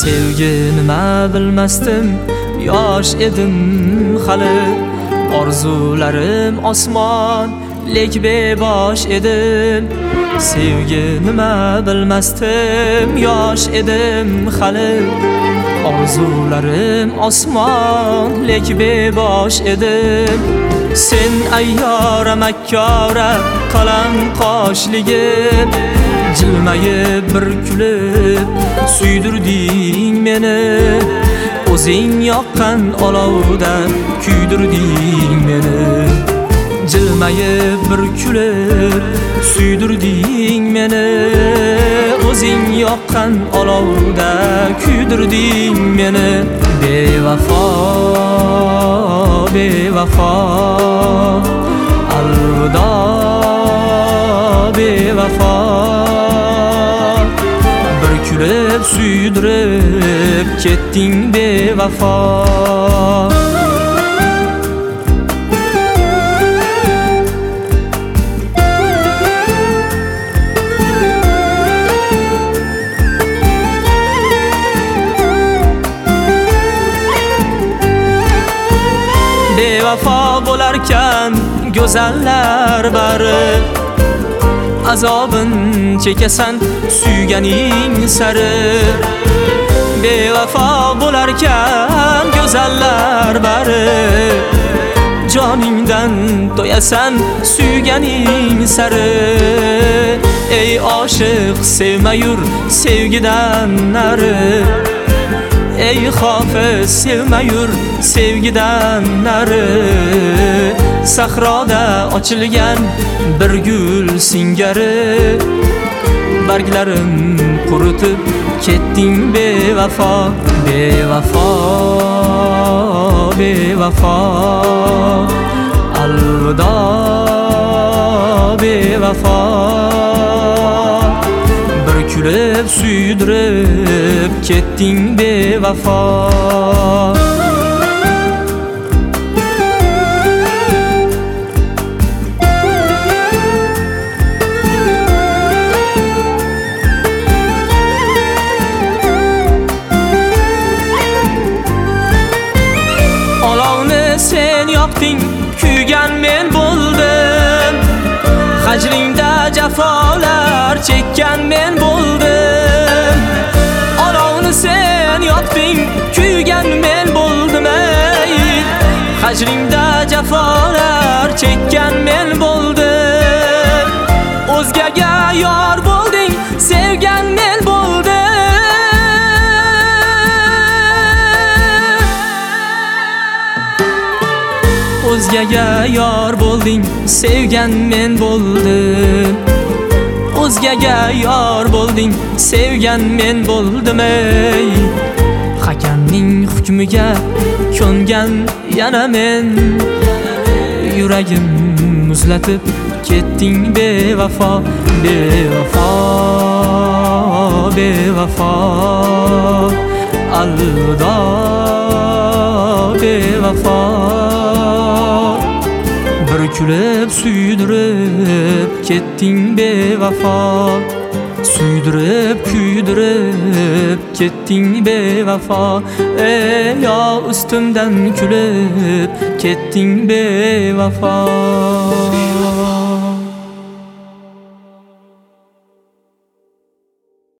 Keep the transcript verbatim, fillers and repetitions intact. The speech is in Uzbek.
Sevgi nima bilmasdim, yosh edim hali. Orzularim osmon, lek bebosh edim. Sevgi nima bilmasdim, yosh edim hali. Orzularim osmon, lek bebosh edim. Sen ayyora makkora qalam qoshligim, jilmayib bir kulib suydirding meni. O'zing yoqqan olovda kuydirding meni. Jilmayib bir kulib suydirding meni. O'zing yoqqan olovda kuydirding meni. Bevafo, bevafo, alvido bevafo. Bir kulib suydirib ketding bevafo. Bevafo bo'larkan go'zallar bari, azobin chekasan suyganing sari. Bevafo bo'larkan go'zallar bari, joningdan to'yasan suyganing sari. Ey oshiq sevma yur sevgidan nari. Ey hofiz sevma yur sevgidan nari. Sahroda ochilgan bir gul singari, barglarim quritib ketding bevafo. Bevafo, bevafo, alvido bevafo. Bir kulib suydirib ketding bevafo. Olovni sen yoqding, kuygan men bo'ldim. Hajringda jafolar chekkan men bo'ldim. Olovni sen yoqding, kuygan men bo'ldim. Ey hajringda jafolar chekkan men bo'ldim. O'zgaga yor bo'lding, sevgan men bo'ldim. O'zgaga yor bo'lding, sevgan men bo'ldim. O'zgaga yor bo'lding, sevgan men bo'ldim. Ey hakamning hukmiga ko'ngan yana men, yuragim muzlatib ketding bevafo. Bevafo, bevafo, alvido bevafo. Bir kulib suydirib ketding bevafo. Suydirib kuydirib ketding bevafo. Ey yo ustimdan kulib ketding bevafo.